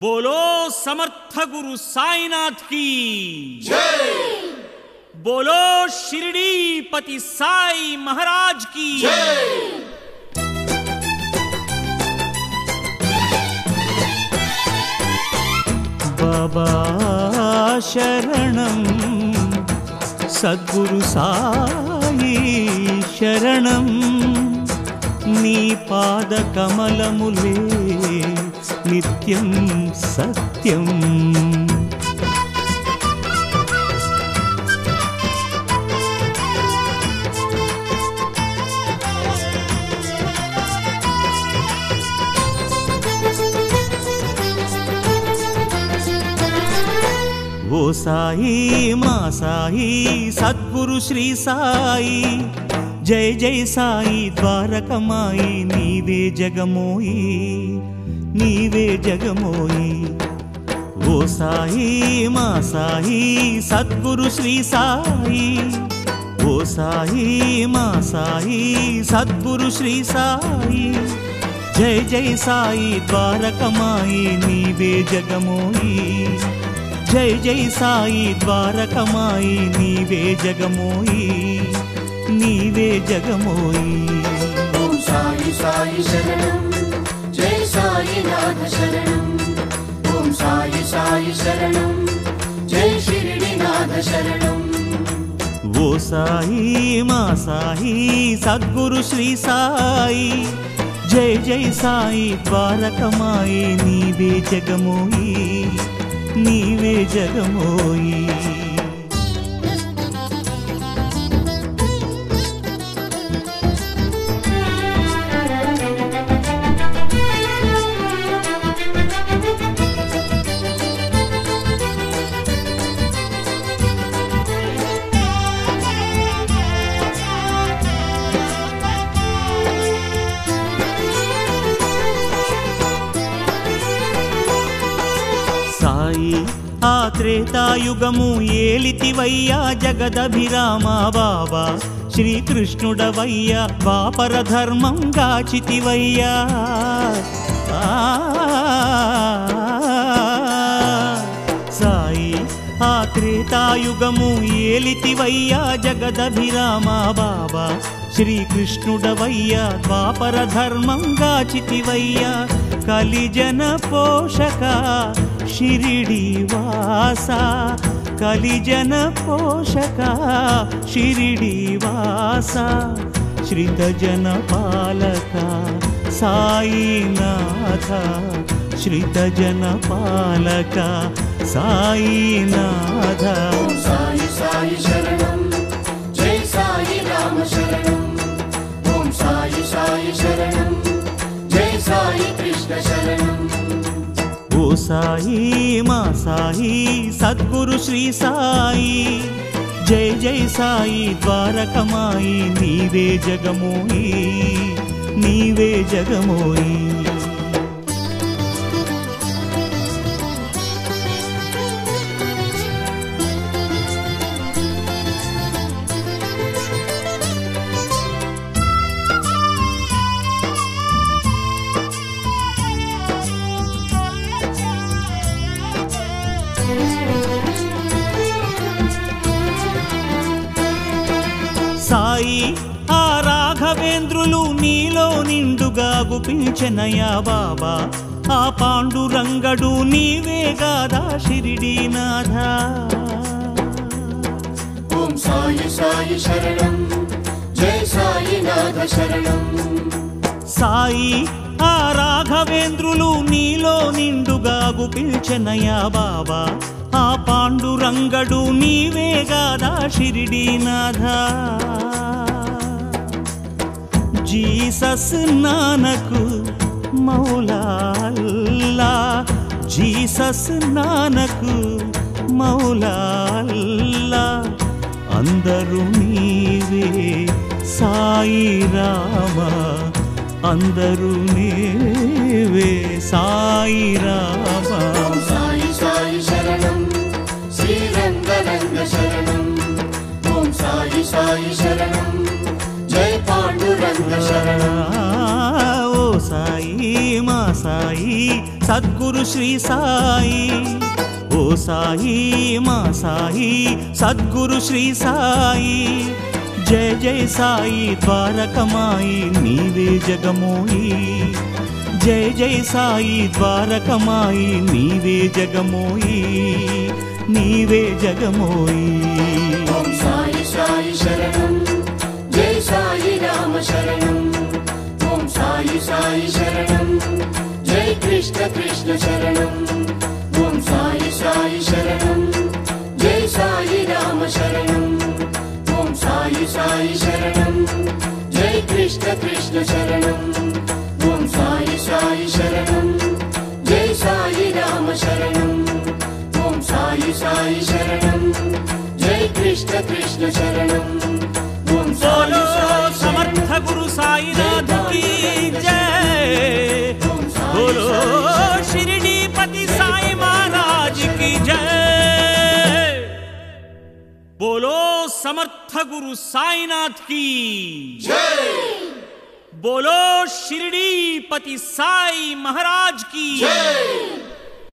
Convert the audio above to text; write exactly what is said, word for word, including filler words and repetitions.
बोलो समर्थ गुरु साईनाथ की जय। बोलो शिरडी पति साई महाराज की जय। बाबा शरणं सद्गुरु साई शरणं नी पाद कमलमुले नित्यं सत्यं। ओ साई मा साई सद्गुरु श्री साई जय जय साई द्वारकमाई नीवे जगमोई नीवे जगमोई। ओ साई मा साई सद्गुरु श्री साई ओ साई मा साई सद्गुरु श्री साई जय जय साई द्वारकमाई नीवे जगमोई जय जय साई द्वारकमाई नीवे जगमोई नीवे जगमोई। ओम साई साई शरणं जय साई नाथ शरणं। ओम साई साई शरणं जय शिरडी नाथ शरणं। वो साई मा साई सद्गुरु श्री साई जय जय साई द्वारकमाई नीवे जगमोई नीवे जगमोई। సాయి ఆ త్రేతాయుగము ఏలితివయ్యా జగదభిరామ బాబా శ్రీకృష్ణుడవయ్యా ద్వాపర ధర్మం గాచితివయ్యా। సాయి ఆ త్రేతాయుగము ఏలితివయ్యా జగదభిరామ బాబా శ్రీకృష్ణుడవయ్యా ద్వాపర ధర్మం గాచితివయ్యా। కలిజన పోషక शिरिडी वासा कलिजन पोषक शिरिडी वासा श्रितजन पालक साईनाथ श्रितजन पालक साईनाथ। ओम साई साई शरणं जय साई राम शरणं। ओम साई साई शरणं जय साई कृष्ण शरणं। ओ साई मा साई सद्गुरु श्री साई जय जय साई द्वारकमाई नीवे जगमोई नीवे जगमोई। సాయి ఆ రాఘవేంద్రులు నీలో నిండుగా గుపించెనయా బాబా ఆ పాండురంగడు నీవే గాదా షిరిడీనాథ। ఓం సాయి సాయి శరణం జయ సాయి నాథ శరణం। సాయి ఆ రాఘవేంద్రులు నీలో నిండుగా గుపించెనయా బాబా ఆ పాండురంగడు నీవే గాదా షిరిడీనాథ। జీసస్ నానకు మౌలా అల్లా జీసస్ నానకు మౌలా అల్లా అందరూ నీవే సాయి రామ అందరూ నీవే సాయి రామ। ఓం సాయి సాయి శరణం శ్రీరంగరంగ శరణం। ఓం సాయి సాయి శరణం జయ పాండురంగ శరణం। ఓ సాయి మా సాయి సద్గురు శ్రీ సాయి ఓ సాయి మా సాయి సద్గురు శ్రీ సాయి జయ జయ సాయి ద్వారకమాయి నీవే జగమోయి జయ జయ సాయి ద్వారకమాయి నీవే జగమోయి నీవే జగమోయి ఓం సాయి సాయి శరణం జై సాయి రామ శరణం ఓం సాయి సాయి శరణం జై కృష్ణ కృష్ణ శరణం ఓం సాయి సాయి శరణం జై సాయి రామ శరణం ఓం సాయి సాయి శరణం జై కృష్ణ కృష్ణ శరణం ఓం సాయి సాయి శరణం జై సాయి రామ శరణం ఓం సాయి సాయి శరణం జై కృష్ణ కృష్ణ శరణం ఓం సాయి बोलो సాయి समर्थ गुरु साईनाथ की जय बोलो शिरडी पति साई महाराज की जय बोलो समर्थ गुरु साईनाथ की जय बोलो शिरडी पति साई महाराज की जय